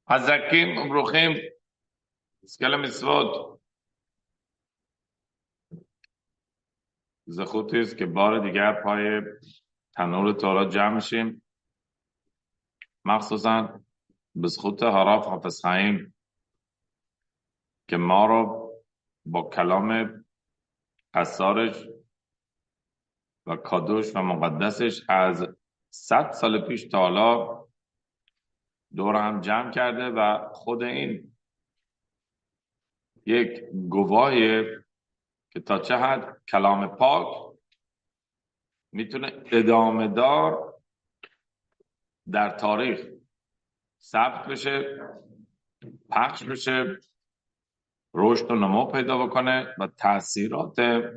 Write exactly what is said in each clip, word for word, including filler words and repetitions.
חזקים וברוכים, סקל המצוות. זכותי است که بار دیگر پای تنور تورات جمع میشیم، مخصوصا به سخوت هراف حافظ خیم که ما رو با کلام اسرارش و کادوش و مقدسش از صد سال پیش تا حالا دور هم جمع کرده و خود این یک گواهیه که تا چه حد کلام پاک میتونه ادامه دار در تاریخ ثبت بشه، پخش بشه، رشد و نمو پیدا بکنه و تاثیرات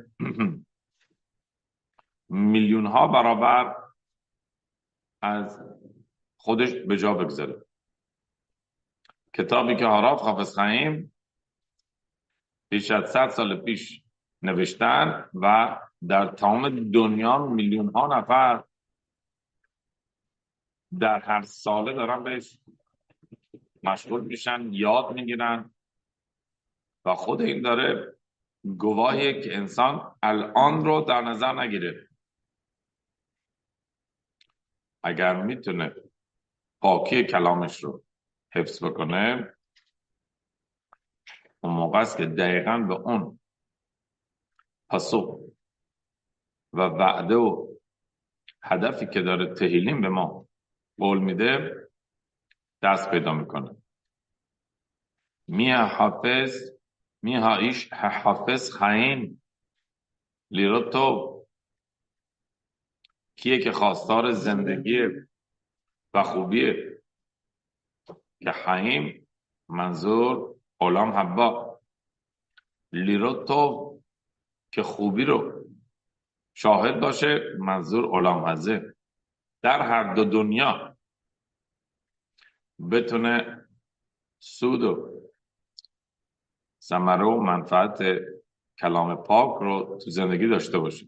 میلیون ها برابر از خودش به جا بگذاره. کتابی که هراف حافظ خیم بیش از صد سال پیش نوشتن و در تمام دنیا میلیون ها نفر در هر ساله دارن بهش مشغول میشن، یاد میگیرن و خود این داره گواهیه که انسان الان رو در نظر نگیره. اگر میتونه پاکی کلامش رو حفظ بکنه، اون موقع است که دقیقاً به اون پاسخ و وعده و هدفی که داره تهیلیم به ما قول میده دست پیدا میکنه. میه حافظ میه ایش حافظ خیم لیرو تو کیه که خواستار زندگی و خوبیه که خیم منظور غلام حبا، لیرو تو که خوبی رو شاهد باشه منظور غلام حزه، در هر دو دنیا بتونه سود و ثمره و منفعت کلام پاک رو تو زندگی داشته باشه.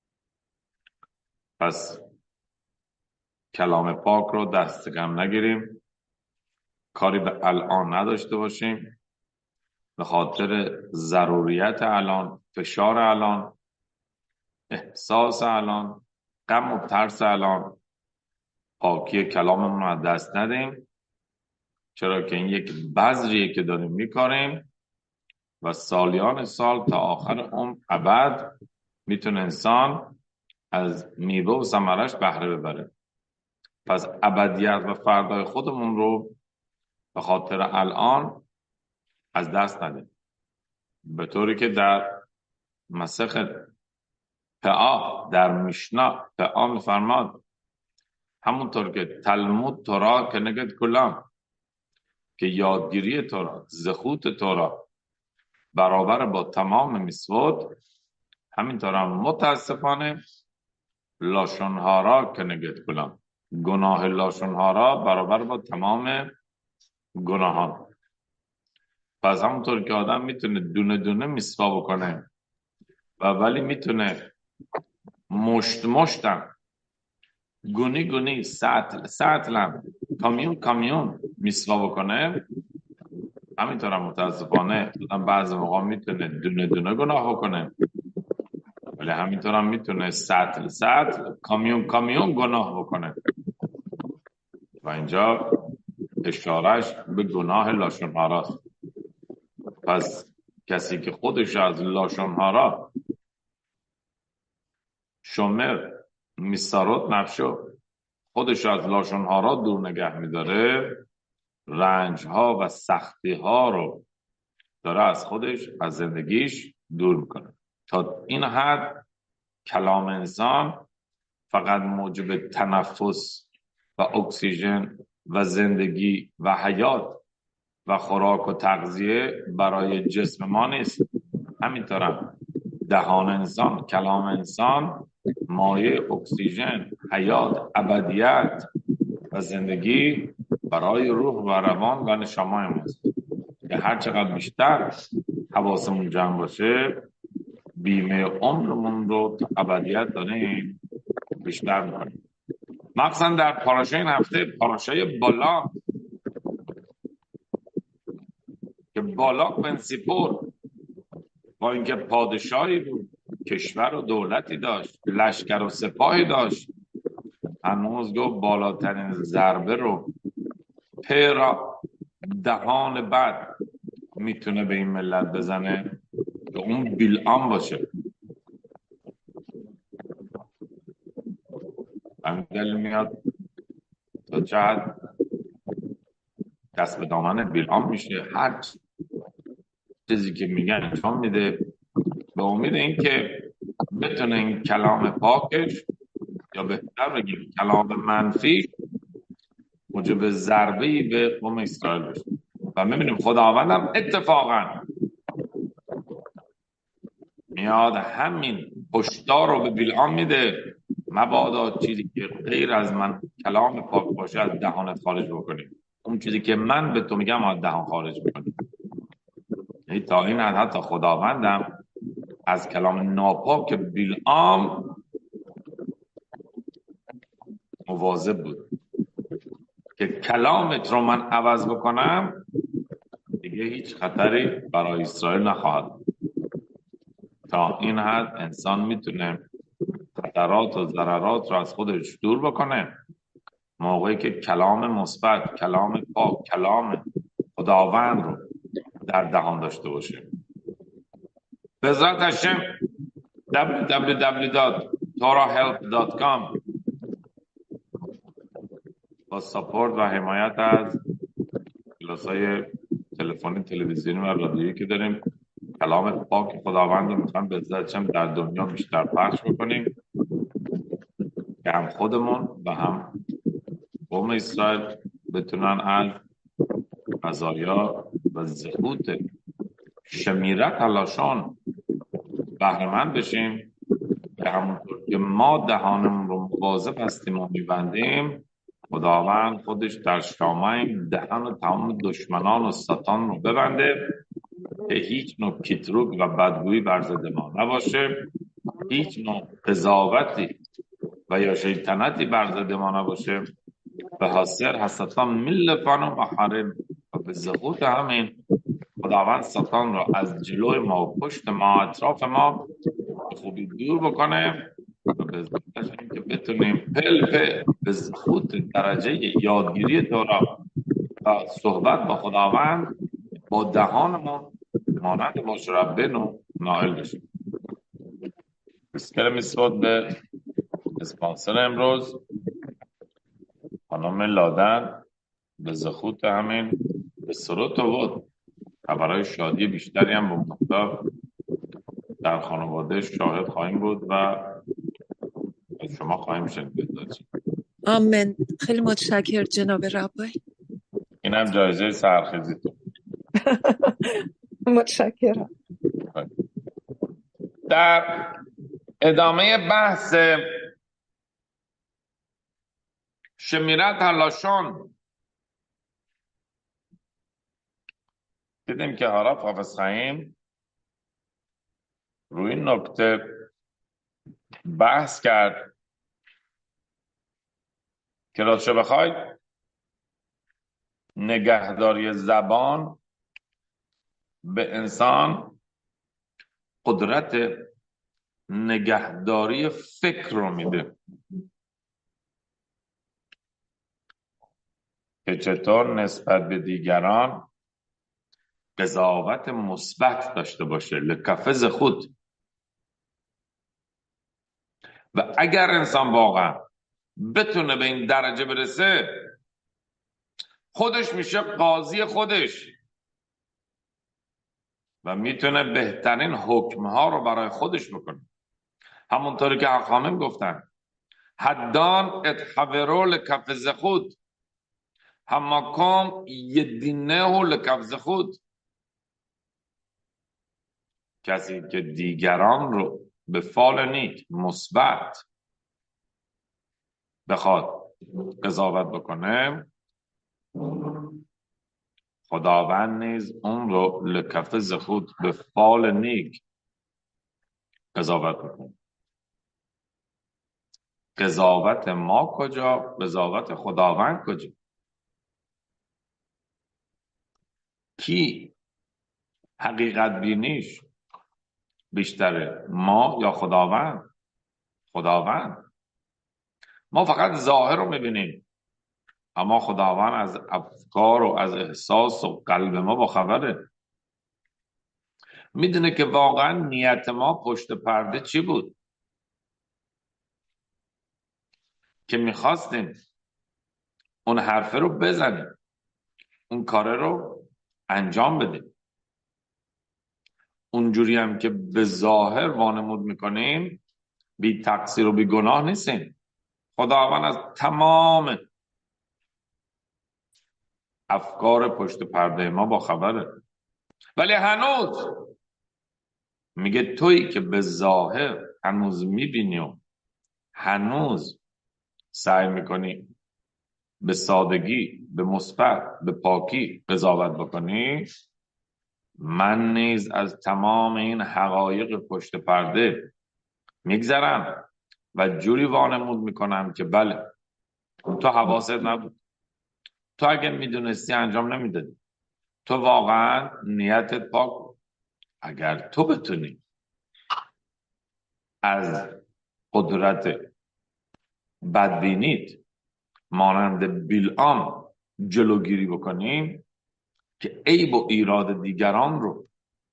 پس کلام پاک رو دست کم نگیریم، کاری به الان نداشته باشیم، به خاطر ضروریت الان، فشار الان، احساس الان، غم و ترس الان پاکی کلاممون رو دست ندیم، چرا که این یک بذریه که داریم میکنیم و سالیان سال تا آخر عمر ابد میتونه انسان از میوه و ثمرش بهره ببره. پس ابدیت و فردای خودمون رو به خاطر الان از دست ندیم، به طوری که در مسخ پعا در میشنا پعا میفرماد همونطور که تلمود تورا که نگد کلام، که یادگیری تورا، زخوت تورا برابر با تمام میسوت، همینطور هم متاسفانه لاشونهارا که نگد کلام، گناه لاشونهارا برابر با تمام گناهان. پس همونطور که آدم میتونه دونه دونه میسوا بکنه و ولی میتونه مشت مشتم گونی گونی سطل سطلم کامیون کامیون میسوا بکنه، همینطور هم متاسفانه آدم بعضی موقع میتونه دونه دونه گناه بکنه ولی همینطور هم میتونه سطل سطل کامیون کامیون گناه بکنه و اینجا اشارهش به گناه لاشونهاراست. پس کسی که خودش از لاشونهارا شمر میساروت نفشو، خودش از لاشونهارا دور نگه میداره، رنج ها و سختی ها رو داره از خودش، از زندگیش دور میکنه. تا این حد کلام انسان فقط موجب تنفس و اکسیژن و زندگی و حیات و خوراک و تغذیه برای جسم ما نیست. همینطورم دهان انسان، کلام انسان مایه اکسیژن، حیات، ابدیت و زندگی برای روح و روان و نشامای ماست که هر چقدر بیشتر حواسمون جمع باشه بیمه عمرمون رو تا ابدیت داریم بیشتر میکنیم. مخصوصا در پاراشای این هفته، پاراشای بالا بالاق بنسیپور با اینکه پادشاهی بود، کشور و دولتی داشت، لشکر و سپاهی داشت، هنوز گفت بالاترین ضربه رو پیرا دهان بد میتونه به این ملت بزنه که اون بیلعام باشه. همین دلیل میاد تا چه حد دست به دامن بیلعام میشه، هر چیزی که میگن انجام میده به امید اینکه بتونه این کلام پاکش، یا بهتر بگیم کلام منفی، موجب ضربه‌ای به قوم اسرائیل بشه. و میبینیم خداوندم اتفاقا میاد همین هشدار رو به بیلعام میده، مبادا چیزی که غیر از من کلام پاک باشه از دهانت خارج بکنیم، اون چیزی که من به تو میگم از دهان خارج بکنیم. یعنی تا این حد حتی خداوندم از کلام ناپاک بیلعام مواظب بود که کلامت رو من عوض بکنم دیگه هیچ خطری برای اسرائیل نخواهد. تا این حد انسان میتونه خطرات و ضررات رو از خودش دور بکنه موقعی که کلام مثبت، کلام پاک، کلام خداوند رو در دهان داشته باشه. به ذات هشم دبلیو دبلیو دبلیو دات تورا هلپ دات کام با ساپورت و حمایت از کلاس‌های تلفنی، تلویزیونی و رادیویی که داریم، کلام پاک خداوند رو میخوام به ذات هشم در دنیا بیشتر پخش بکنیم که هم خودمون و هم قوم اسرائیل بتونن از قضایا و زخوت شمیرت علاشان بهره‌مند بشیم که همونطور که ما دهانمون رو مواظب هستیم و میبندیم، خداوند خودش در شامه دهان و تمام دشمنان و ساتان رو ببنده که هیچ نوع کتروک و بدگویی بر ضد ما نباشه، هیچ نوع قضاوتی و یا شیطنتی بر ضد ما نباشه. به حاصل حسطان ملفان و محارم و به زخوت همین خداوند ساتان را از جلوی ما و پشت ما اطراف ما خوبی دور بکنه و به زخوتش که بتونیم پل پل به زخوت درجه یادگیری تورا و صحبت با خداوند با دهانمون مانند مشربن نائل بشیم. بسکر میسود به اسپانسر امروز خانم لادن به زخوت همین به سروت و بود و برای شادی بیشتری هم به مقدار در خانواده شاهد خواهیم بود و از شما خواهیم شنید. آمین. خیلی متشکر جناب ربای. این هم جایزه سرخیزیتون. متشکرم. در ادامه بحث شمیرت علاشان دیدیم که هاراب حافظ خیم روی این نکته بحث کرد که راستش بخواید نگهداری زبان به انسان قدرت نگهداری فکر رو میده که چطور نسبت به دیگران قضاوت مثبت داشته باشه، لکفز خود. و اگر انسان واقعا بتونه به این درجه برسه خودش میشه قاضی خودش و میتونه بهترین حکمها رو برای خودش بکنه. همونطوری که اقامم گفتن حدان اتحورو لکفز خود هماکام یدینه لکفز خود. کسی که دیگران رو به فال نیک مثبت بخواد قضاوت بکنه، خداوند نیز اون رو لکفز خود به فال نیک قضاوت بکنه. قضاوت ما کجا؟ قضاوت خداوند کجا؟ کی حقیقت بینیش بیشتره، ما یا خداوند؟ خداوند. ما فقط ظاهر رو میبینیم، اما خداوند از افکار و از احساس و قلب ما با خبره. میدونه که واقعا نیت ما پشت پرده چی بود، که میخواستیم اون حرفه رو بزنیم، اون کاره رو انجام بدیم. اونجوری هم که به ظاهر وانمود میکنیم بی تقصیر و بی گناه نیستیم. خداوند از تمام افکار پشت پرده ما با خبره، ولی هنوز میگه تویی که به ظاهر هنوز میبینی و هنوز سعی میکنی به سادگی، به مثبت، به پاکی قضاوت بکنی، من نیز از تمام این حقایق پشت پرده میگذرم و جوری وانمود میکنم که بله تو حواست نبود، تو اگه میدونستی انجام نمیدادی، تو واقعا نیتت پاک. اگر تو بتونی از قدرت بدبینیت مانند بیلعام جلوگیری بکنیم که عیب و ایراد دیگران رو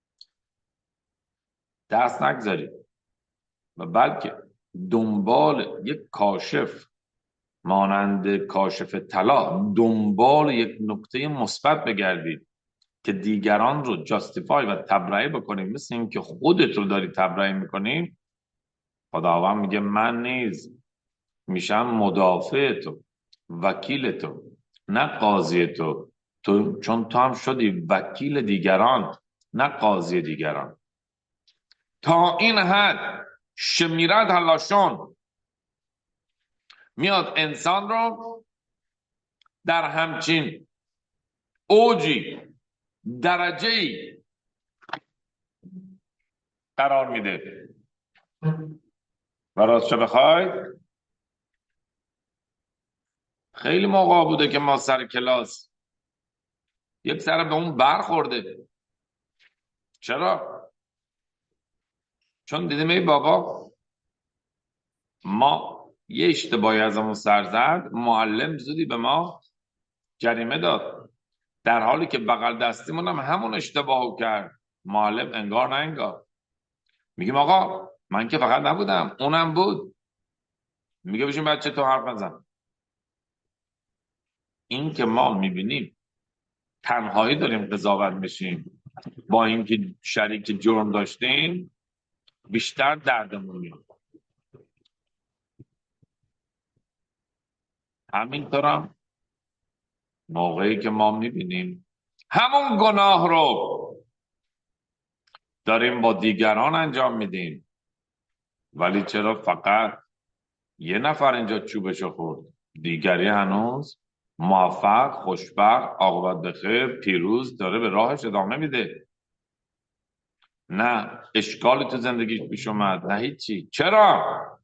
دست نگذاری و بلکه دنبال یک کاشف مانند کاشف طلا دنبال یک نکته مثبت بگردید که دیگران رو جاستیفای و تبرئه بکنیم، مثل این که خودت رو داری تبرئه میکنیم. خداوند میگه من نیز میشم مدافع تو، وکیل تو، نه قاضی تو، تو چون تو هم شدی وکیل دیگران نه قاضی دیگران. تا این حد شمیرد هلاشون میاد انسان رو در همچین اوجی درجه‌ای قرار میده. و راست چه بخوای خیلی موقع بوده که ما سر کلاس یک سر به اون برخورده. چرا؟ چون دیدیم ای بابا ما یه اشتباهی از همون سر زد، معلم زودی به ما جریمه داد، در حالی که بغل دستیمون هم همون اشتباهو کرد. معلم انگار نه انگار. میگیم آقا من که فقط نبودم اونم بود. میگه بشین بچه تو حرف نزن. این که ما میبینیم تنهایی داریم قضاوت بشیم با اینکه شریک جرم داشتیم، بیشتر دردمون میاد. همینطورم موقعی که ما میبینیم همون گناه رو داریم با دیگران انجام میدیم، ولی چرا فقط یه نفر اینجا چوبشو خورد، دیگری هنوز موفق، خوشبخت، عاقبت بخیر، پیروز داره به راهش ادامه میده، نه اشکالی تو زندگیش پیش اومد نه هیچی. چرا؟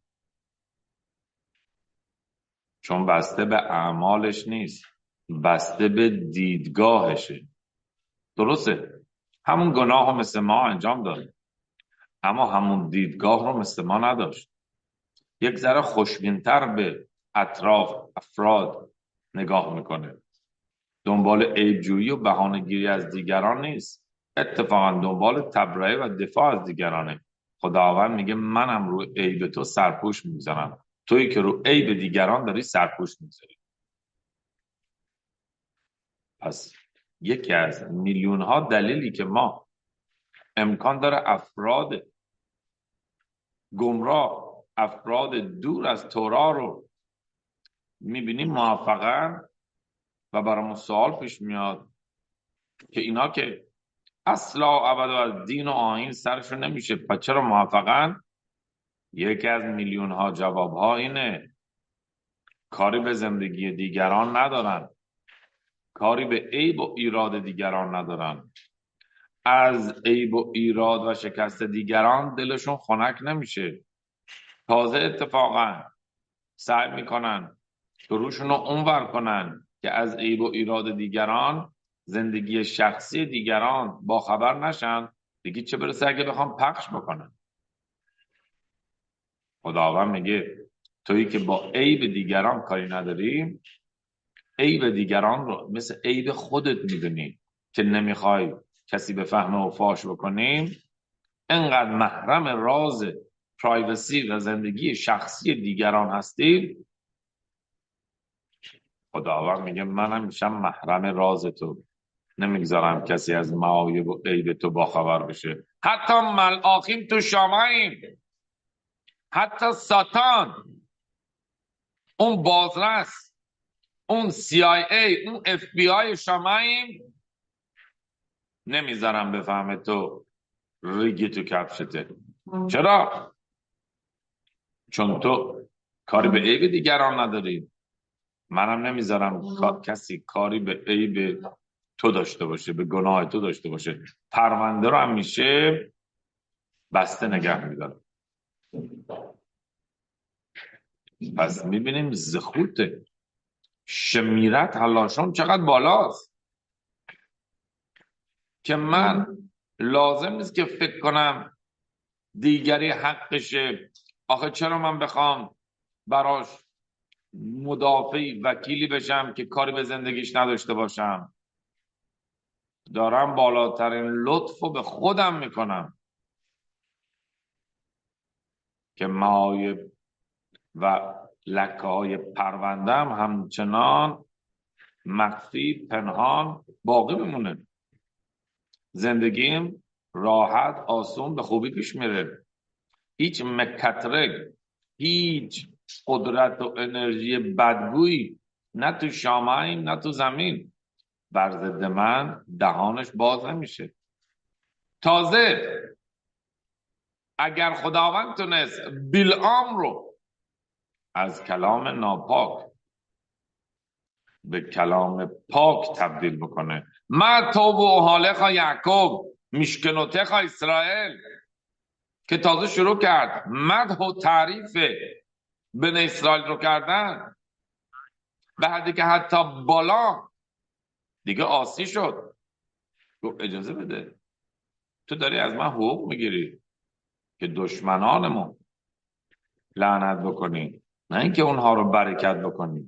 چون بسته به اعمالش نیست، بسته به دیدگاهشه. درسته همون گناه رو مثل ما انجام داد، اما همون دیدگاه رو مثل ما نداشت. یک ذره خوشبین‌تر به اطراف افراد نگاه میکنه، دنبال عیب‌جویی و بهانه‌گیری از دیگران نیست، اتفاقا دنبال تبرئه و دفاع از دیگرانه. خداوند میگه منم رو عیب تو سرپوش میزنم، تویی که رو عیب دیگران داری سرپوش میذاری. پس یکی از میلیون ها دلیلی که ما امکان داره افراد گمراه، افراد دور از تورا رو میبینیم موفقن و برامون سوال پیش میاد که اینا که اصلا ابدا از دین و آیین سرشون نمیشه پس چرا موفقن؟ یکی از میلیون ها جواب ها اینه کاری به زندگی دیگران ندارن، کاری به عیب و ایراد دیگران ندارن، از عیب و ایراد و شکست دیگران دلشون خنک نمیشه، تازه اتفاقا سعی میکنن روشون رو اونور کنن که از عیب و ایراد دیگران زندگی شخصی دیگران با خبر نشن، دیگه چه برسه اگه بخوام پخش بکنن. خداوند میگه تویی که با عیب دیگران کاری نداری، عیب دیگران رو مثل عیب خودت میدونی که نمیخوای کسی به فهمه و فاش بکنیم، انقدر محرم راز پرایوسی و زندگی شخصی دیگران هستی، خداوند میگه منم میشم محرم راز تو، نمیگذارم کسی از معایب و عیب تو باخبر بشه. حتی ملاخیم تو شاماییم، حتی ساتان، اون بازرس، اون سی آی ای، اون اف بی آی شاماییم، نمیذارم بفهمه تو ریگی تو کفشته. چرا؟ چون تو کاری به عیب دیگران نداری، منم نمیذارم کسی کاری به عیب تو داشته باشه، به گناه تو داشته باشه. پرونده رو همیشه بسته نگه میدارم. پس میبینیم زخوت شمیرت حلاشون چقدر بالاست که من لازم نیست که فکر کنم دیگری حقشه. آخه چرا من بخوام براش مدافعی وکیلی بشم که کاری به زندگیش نداشته باشم؟ دارم بالاترین لطف رو به خودم میکنم که معایب و لکه های پروندم همچنان مخفی پنهان باقی بمونه. زندگیم راحت آسون به خوبی پیش میره، هیچ مکترک، هیچ قدرت و انرژی بدگویی نه تو شامعیم نه تو زمین بر ضد من دهانش باز نمیشه. تازه اگر خداوند تونست بلعام رو از کلام ناپاک به کلام پاک تبدیل بکنه، ما توب و حالخا یعقوب میشکنوتخا اسرائیل، که تازه شروع کرد مدح و تعریف بن اسرائیل رو کردن به حدی که حتی بالا دیگه آسی شد. گفت اجازه بده، تو داری از من حقوق میگیری که دشمنانمون لعنت بکنی، نه اینکه اونها رو برکت بکنی.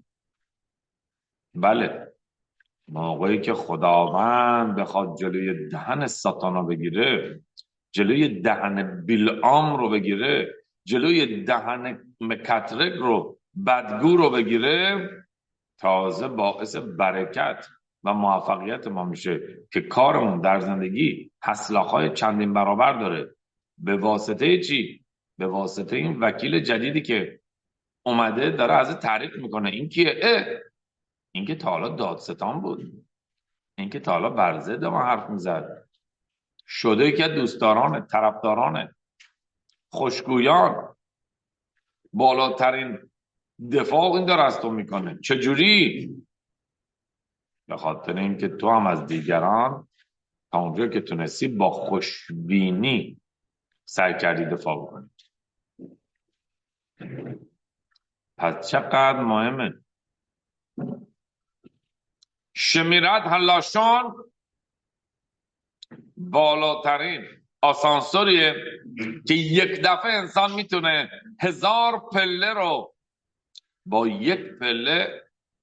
بله، موقعی که خداوند بخواد جلوی دهن ساتانا بگیره، جلوی دهن بلعام رو بگیره، جلوی دهن مکترک رو، بدگو رو بگیره، تازه باعث برکت و موفقیت ما میشه که کارمون در زندگی حصلخای چندین برابر داره. به واسطه چی؟ به واسطه این وکیل جدیدی که اومده داره از تعریف میکنه. این کیه؟ اه این که تا حالا دادستان بود، این که تا حالا بر ضد ما حرف میزد، شده که دوستداران، طرفداران، خوشگویان، بالاترین دفاع این داره از تو میکنه. چجوری؟ به خاطر اینکه تو هم از دیگران تا اونجا که تونستی با خوشبینی سعی کردی دفاع بکنی. پس چقدر مهمه. شمیرت هلاشون بالاترین آسانسوریه که یک دفعه انسان میتونه هزار پله رو با یک پله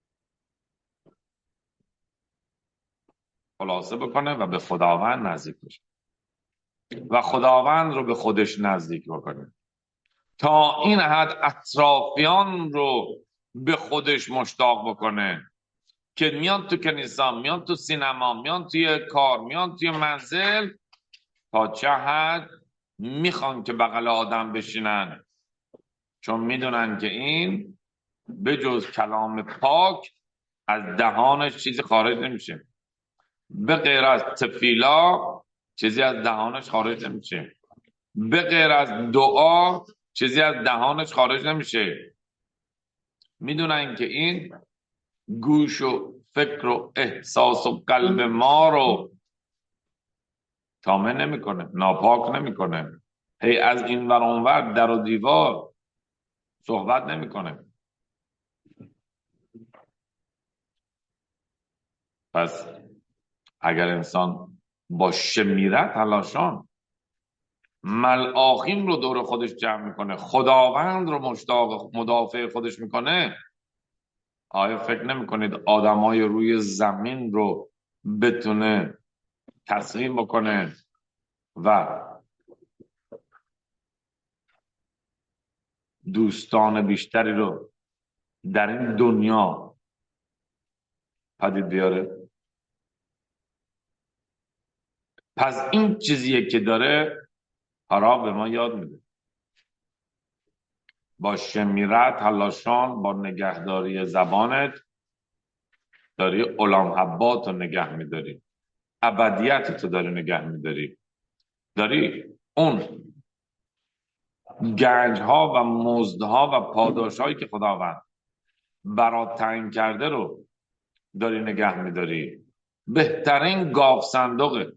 خلاصه بکنه و به خداوند نزدیک بشه و خداوند رو به خودش نزدیک بکنه. تا این حد اطرافیان رو به خودش مشتاق بکنه که میان تو کنیسا، میان تو سینما، میان توی کار، میان توی منزل، تا چه حد میخوان که بغل آدم بشینن، چون میدونن که این به جز کلام پاک از دهانش چیزی خارج نمیشه، به غیر از تفیلا چیزی از دهانش خارج نمیشه، به غیر از دعا چیزی از دهانش خارج نمیشه. میدونن که این گوش و فکر و احساس و قلب ما رو تامه نمیکنه، ناپاک نمیکنه، هی از این ور اون ور در و دیوار صحبت نمیکنه. پس اگر انسان با شمیرت تلاشان ملآخیم رو دور خودش جمع میکنه، خداوند رو مشتاق مدافع خودش میکنه، آیا فکر نمیکنید آدمای روی زمین رو بتونه تسلیم بکنه و دوستان بیشتری رو در این دنیا پدید بیاره؟ پس این چیزیه که داره پارا به ما یاد میده. با شمیرت تلاشان، با نگهداری زبانت داری علام حبات رو نگه میداری، ابدیت تو داری نگه میداری، داری اون گنج ها و مزد ها و پاداش هایی که خداوند برات تعیین کرده رو داری نگه میداری. بهترین گاف صندوقه.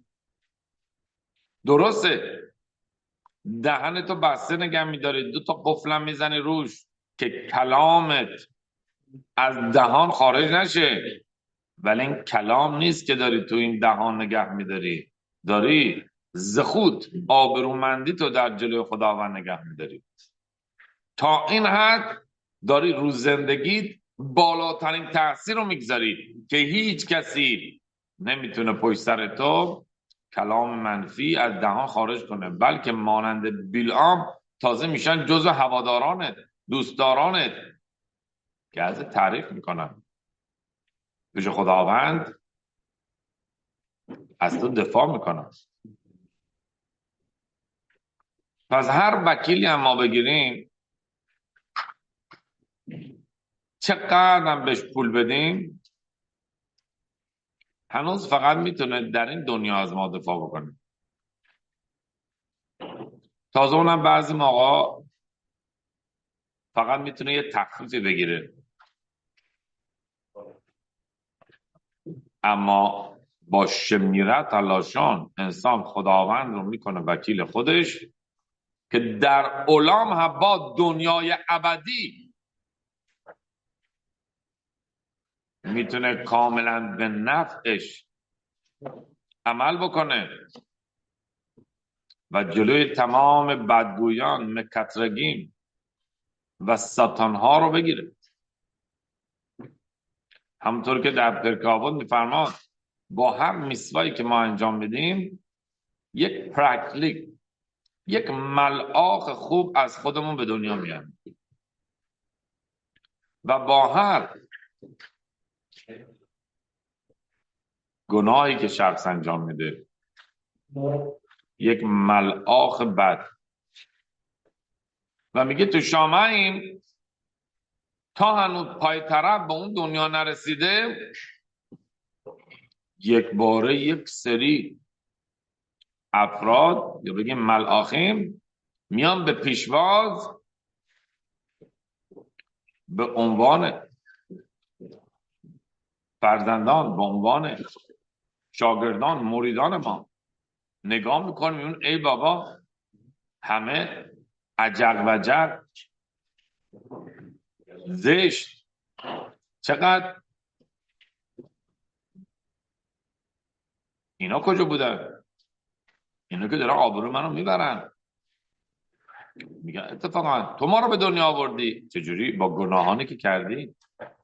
درسته دهنتو بسته نگه میداری، دو تا قفلم میزنی روش که کلامت از دهان خارج نشه، ولی این کلام نیست که داری تو این دهان نگه میداری، داری زخود آبرومندی تو در جلوی خداوند نگه میداری. تا این حد داری رو زندگیت بالاترین تاثیر رو میگذاری که هیچ کسی نمیتونه پشت سر تو کلام منفی از دهان خارج کنه، بلکه مانند بیلعام تازه میشن جزو هوادارانت، دوستدارانت که از تعریف میکنن، پیش خداوند از تو دفاع میکنن. پس هر وکیلی هم ما بگیریم، چقدر هم بهش پول بدیم، هنوز فقط میتونه در این دنیا از ما دفاع بکنه. تازه اونم بعضی موقع فقط میتونه یه تخفیفی بگیره، اما با شمیرت تلاشان انسان خداوند رو میکنه وکیل خودش که در علام حبا دنیای ابدی میتونه کاملا به نفعش عمل بکنه و جلوی تمام بدگویان، مکترگین و ساتانها رو بگیره. همونطور که در پرکاوود میفرماد با هر میسوایی که ما انجام بدیم یک پرکلیک، یک ملآخ خوب از خودمون به دنیا میاد و با هر گناهی که شخص انجام میده یک ملآخ بد. و میگه تو شامعیم تا هنوز پای طرف به اون دنیا نرسیده، یک باره یک سری افراد یا بگیم ملآخیم میان به پیشواز به عنوان فرزندان، به عنوان شاگردان، مریدان ما نگاه میکنیم، میون ای بابا همه عجق و جق، زشت، چقدر اینا کجا بودن؟ اینا که دارن آبرو منو میبرن. میگن اتفاقا تو ما رو به دنیا آوردی، چجوری؟ با گناهانی که کردی.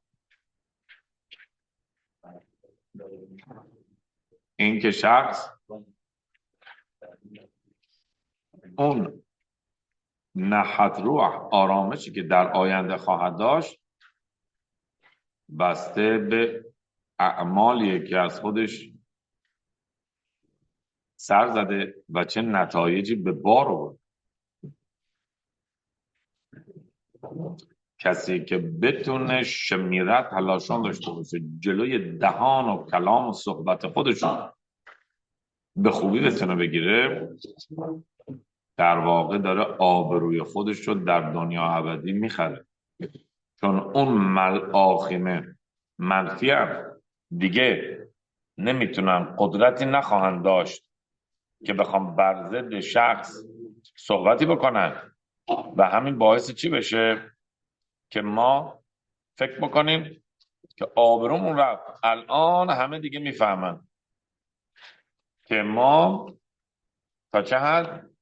این که شخص اون نحت روح، آرامشی که در آینده خواهد داشت بسته به اعمالیه که از خودش سر زده و چه نتایجی به بار آورد. کسی که بتونه شمیرت تلاشان داشته باشه جلوی دهان و کلام و صحبت خودشون به خوبی بتونه بگیره، در واقع داره آبروی خودش رو در دنیا ابدی میخره، چون اون ملآخیم منفی هم دیگه نمیتونن، قدرتی نخواهند داشت که بخوام بر ضد شخص صحبتی بکنن و همین باعث چی بشه که ما فکر بکنیم که آبرومون رفت. الان همه دیگه میفهمن که ما تا چه حد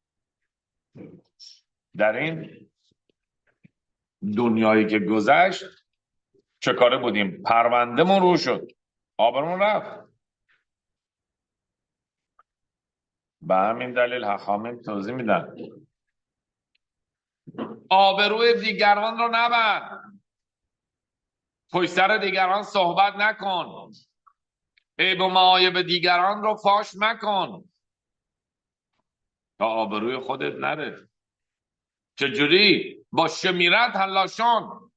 در این دنیایی که گذشت چه کاره بودیم. پروندهمون رو شد، آبرمون رفت. به همین دلیل حکامی توضیح میدن آبروی دیگران رو نبر، پشت سر دیگران صحبت نکن، عیب و معایب دیگران رو فاش مکن تا آبروی خودت نره. چجوری؟ با شمیرت حلاشون.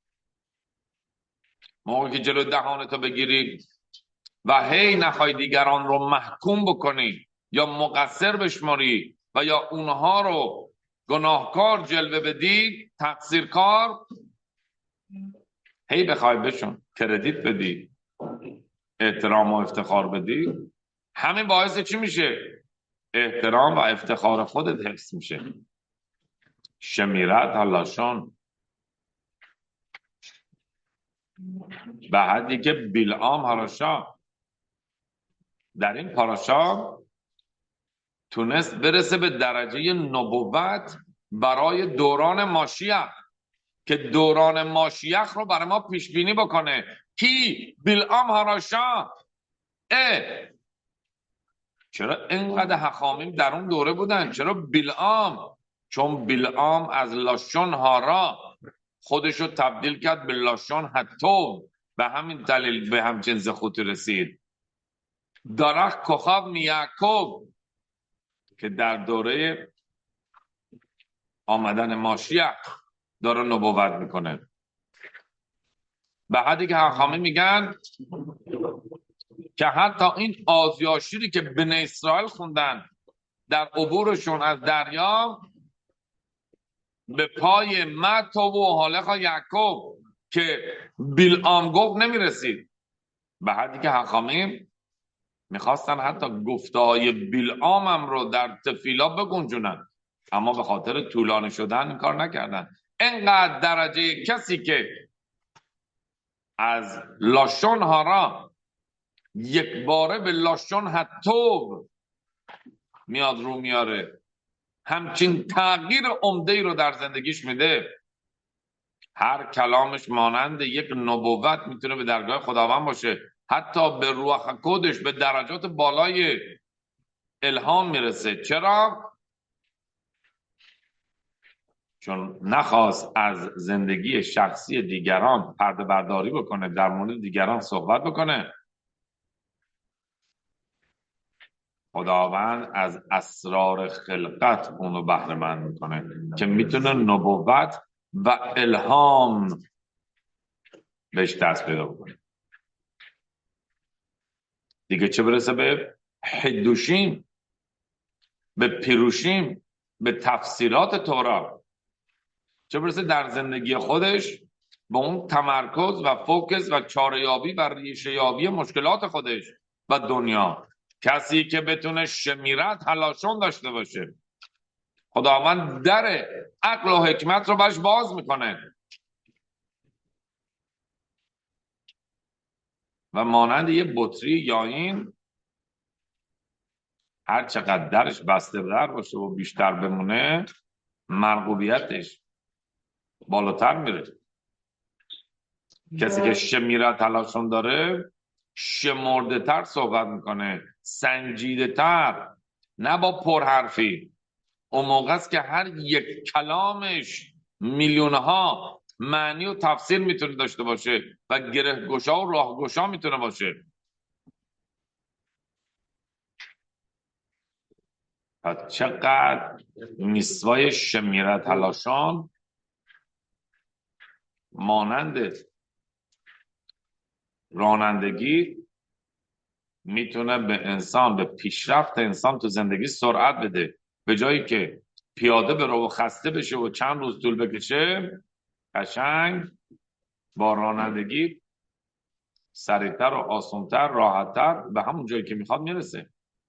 موقعی که جلو دهانتو بگیری و هی نخوای دیگران رو محکوم بکنی یا مقصر بشماری و یا اونها رو گناهکار جلوه بدی، تقصیرکار، هی بخوای بهشون کردیت بدی، احترام و افتخار بدی، همین باعث چی میشه؟ احترام و افتخار خودت حفظ میشه. شمیرت حلاشون. به حدی که بلعام هراشا در این پاراشا تونست برسه به درجه نبوت برای دوران ماشیخ، که دوران ماشیخ رو برای ما پیش بینی بکنه. کی؟ بلعام هراشا. اه چرا اینقدر حکامیم در اون دوره بودن؟ چرا بلعام؟ چون بلعام از لاشون هارا خودشو تبدیل کرد به لاشون حتوب، به همین دلیل به همچین زخوت رسید. دارخ کخاب میعکوب که در دوره آمدن ماشیخ داره نبوت میکنه. به حدی که حکامی میگن که حتی این آزیاشیری که بنی اسرائیل خوندن در عبورشون از دریا به پای مت و حالق یعقوب که بلعام گفت نمیرسید. به حدی که حکامی میخواستن حتی گفته های بلعام هم رو در تفیلا بگنجونن، اما به خاطر طولانی شدن این کار نکردن. اینقدر درجه کسی که از لاشون هارا یک باره به لاشون حتوب میاد رو میاره، همچین تغییر عمده‌ای رو در زندگیش میده. هر کلامش مانند یک نبوت میتونه به درگاه خداوند باشه، حتی به روح کودش، به درجات بالای الهام میرسه. چرا؟ چون نخواست از زندگی شخصی دیگران پرده برداری بکنه، در مورد دیگران صحبت بکنه. خداوند از اسرار خلقت اونو بهره مند میکنه که میتونه نبوت و الهام بهش دست پیدا بکنه. دیگه چه برسه به حدوشیم، به پیروشیم، به تفسیرات تورات، چه برسه در زندگی خودش به اون تمرکز و فوکس و چاره‌یابی و ریشه‌یابی مشکلات خودش و دنیا. کسی که بتونه شمیرت حلاشون داشته باشه، خداوند در عقل و حکمت رو برش باز میکنه و مانند یه بطری یا این هر چقدر درش بسته در باشه و بیشتر بمونه، مرغوبیتش بالاتر میره. کسی که شمیرت حلاشون داره شمرده تر صحبت میکنه، سنجیده تر، نه با پرحرفی. اون موقع است که هر یک کلامش میلیونها معنی و تفسیر میتونه داشته باشه و گره گشا و راه گشا میتونه باشه. پس چقدر میسوای شمیرت حلاشان مانند رانندگی میتونه به انسان، به پیشرفت انسان تو زندگی سرعت بده. به جایی که پیاده بره و خسته بشه و چند روز طول بکشه، قشنگ با رانندگی سریعتر و آسانتر، راحتتر به همون جایی که میخواد میرسه.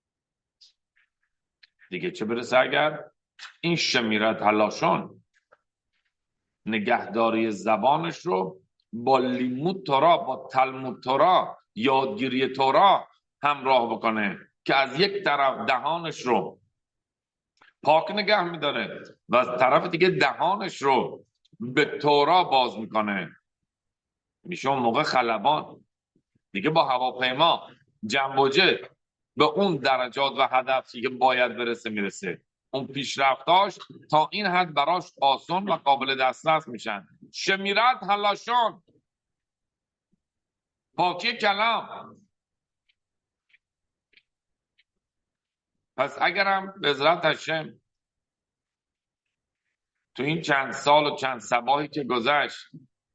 دیگه چه برسه اگر این شمیرت حلاشون نگهداری زبانش رو با لیمود تورا، با تلمود تورا، یادگیری تورا همراه بکنه. که از یک طرف دهانش رو پاک نگه میداره و از طرف دیگه دهانش رو به تورا باز میکنه، میشه اون موقع خلبان دیگه با هواپیما جنب و جه به اون درجات و هدفی که باید برسه میرسه. اون پیشرفتاش تا این حد براش آسان و قابل دسترس میشن. شمیرت هلاشون، پاکی کلام. پس اگرم به عزت هشم تو این چند سال و چند صباحی که گذشت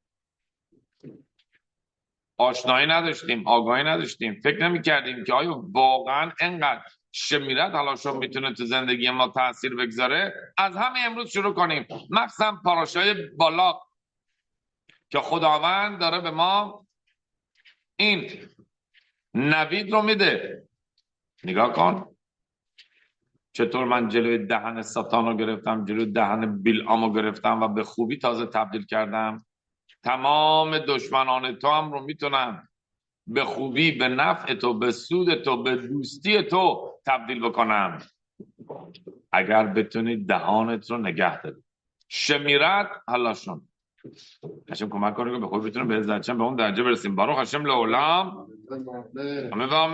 آشنایی نداشتیم، آگاهی نداشتیم، فکر نمی کردیم که آیا واقعا انقدر شمیرت هلاشون میتونه تو زندگی ما تاثیر بگذاره. از همه امروز شروع کنیم، مخصوصا پاراشای بالا که خداوند داره به ما این نوید رو میده. نگاه کن چطور من جلوی دهن ساتان رو گرفتم، جلوی دهن بیلعام رو گرفتم و به خوبی تازه تبدیل کردم. تمام دشمنان تو هم رو میتونم به خوبی، به نفع تو، به سود تو، به دوستی تو تبدیل بکنم اگر بتونی دهانت رو نگه داری. شمیرت هلاشون. هشم کمک کنه که به خوبی بتونیم به عزت به اون درجه برسیم. باروخ هشم لعلم.